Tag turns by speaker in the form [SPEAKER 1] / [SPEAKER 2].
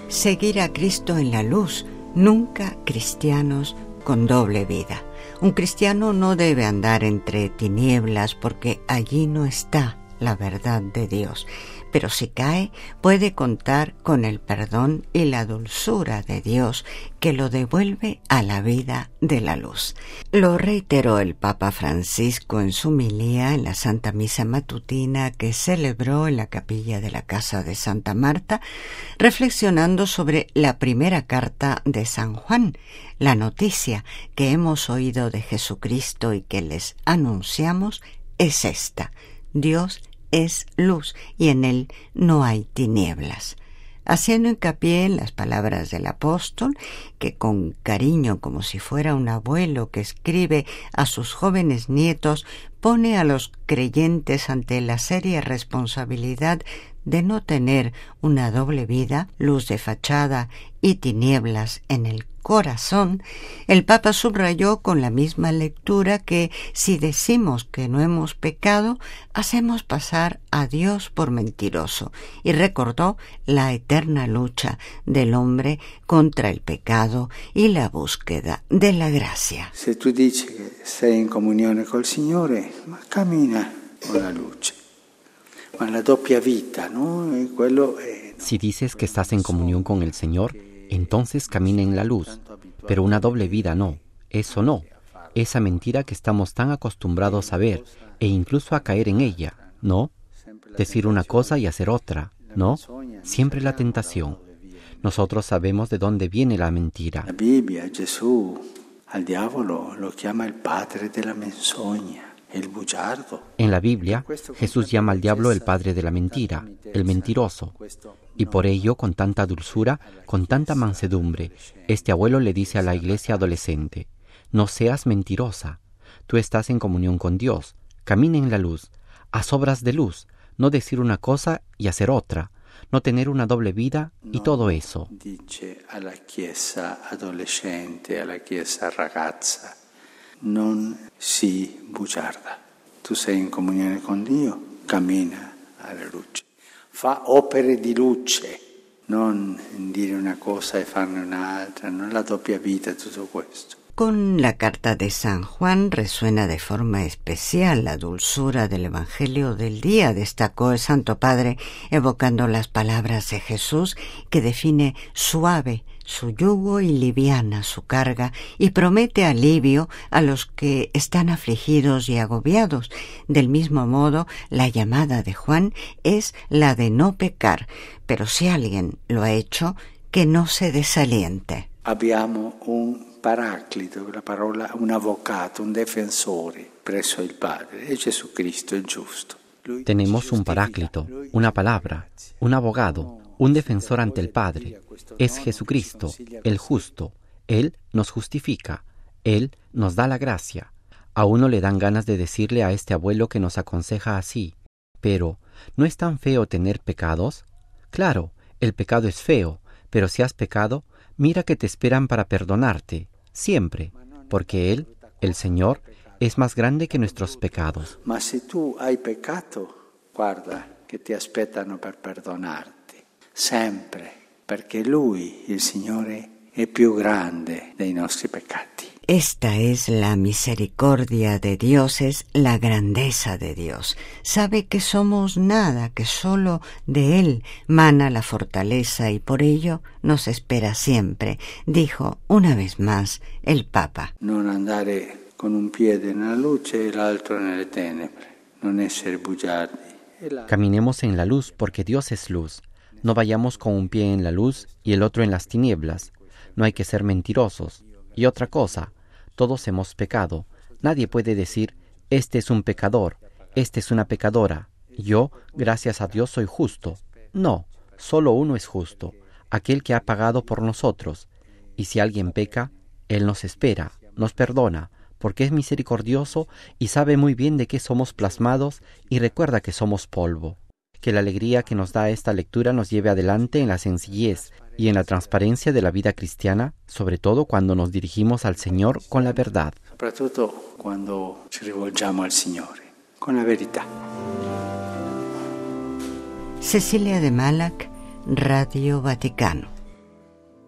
[SPEAKER 1] seguir a Cristo en la luz, nunca cristianos con doble vida. Un cristiano no debe andar entre tinieblas porque allí no está la verdad de Dios. Pero si cae, puede contar con el perdón y la dulzura de Dios que lo devuelve a la vida de la luz. Lo reiteró el Papa Francisco en su homilía en la Santa Misa Matutina que celebró en la capilla de la Casa de Santa Marta, reflexionando sobre la primera carta de San Juan, la noticia que hemos oído de Jesucristo y que les anunciamos es esta: Dios es luz y en él no hay tinieblas. Haciendo hincapié en las palabras del apóstol, que con cariño, como si fuera un abuelo que escribe a sus jóvenes nietos, pone a los creyentes ante la seria responsabilidad de no tener una doble vida, luz de fachada y tinieblas en el corazón, el Papa subrayó con la misma lectura que si decimos que no hemos pecado, hacemos pasar a Dios por mentiroso, y recordó la eterna lucha del hombre contra el pecado y la búsqueda de la gracia.
[SPEAKER 2] Se tu dici che sei in comunione col Signore, ma cammina con la luce. Ma la doppia vita, ¿no?
[SPEAKER 3] Si dices que estás en comunión con el Señor, entonces camina en la luz, pero una doble vida no, eso no, esa mentira que estamos tan acostumbrados a ver e incluso a caer en ella, ¿no? Decir una cosa y hacer otra, ¿no? Siempre la tentación. Nosotros sabemos de dónde viene la mentira.
[SPEAKER 2] La Biblia, Jesús, al diavolo lo llama el padre de la menzogna. El bugiardo.
[SPEAKER 3] En la Biblia, Jesús llama al diablo el padre de la mentira, el mentiroso. Y por ello, con tanta dulzura, con tanta mansedumbre, este abuelo le dice a la iglesia adolescente: no seas mentirosa. Tú estás en comunión con Dios. Camina en la luz. Haz obras de luz. No decir una cosa y hacer otra. No tener una doble vida y todo eso.
[SPEAKER 2] Dice a la chiesa adolescente, a la chiesa ragazza: non sii bugiarda. Tu sei in comunione con Dio, cammina alla luce. Fa opere di luce, non dire una cosa e farne un'altra, non la doppia vita, tutto questo.
[SPEAKER 1] Con la carta de San Juan resuena de forma especial la dulzura del Evangelio del día, destacó el Santo Padre, evocando las palabras de Jesús, que define suave su yugo y liviana su carga, y promete alivio a los que están afligidos y agobiados. Del mismo modo, la llamada de Juan es la de no pecar, pero si alguien lo ha hecho, que no se desaliente.
[SPEAKER 2] Abbiamo un paraclito, la parola un avvocato, un difensore presso il Padre, è Gesù Cristo, il giusto.
[SPEAKER 3] Tenemos un paráclito, una palabra, un abogado, un defensor ante el Padre. Es Jesucristo, el justo. Él nos justifica. Él nos da la gracia. A uno le dan ganas de decirle a este abuelo que nos aconseja así: pero, ¿no es tan feo tener pecados? Claro, el pecado es feo, pero si has pecado, mira que te esperan para perdonarte, siempre, porque Él, el Señor, es más grande que nuestros pecados.
[SPEAKER 2] Ma se tu hai peccato, guarda che ti aspettano per perdonarti, sempre, perché Lui, il Signore, è più grande dei nostri peccati.
[SPEAKER 1] Esta es la misericordia de Dios, es la grandeza de Dios. Sabe que somos nada, que solo de Él mana la fortaleza y por ello nos espera siempre, dijo una vez más el Papa.
[SPEAKER 2] Non andare con un piede nella luce e l'altro nelle tenebre, non essere bugiardi.
[SPEAKER 3] Caminemos en la luz porque Dios es luz. No vayamos con un pie en la luz y el otro en las tinieblas. No hay que ser mentirosos. Y otra cosa, todos hemos pecado. Nadie puede decir: este es un pecador, esta es una pecadora. Yo, gracias a Dios, soy justo. No, solo uno es justo, aquel que ha pagado por nosotros. Y si alguien peca, Él nos espera, nos perdona, porque es misericordioso y sabe muy bien de qué somos plasmados y recuerda que somos polvo. Que la alegría que nos da esta lectura nos lleve adelante en la sencillez y en la transparencia de la vida cristiana, sobre todo cuando nos dirigimos al Señor con la verdad.
[SPEAKER 2] Soprattutto quando ci rivolgiamo al Signore, con la verità.
[SPEAKER 1] Cecilia de Malac, Radio Vaticano.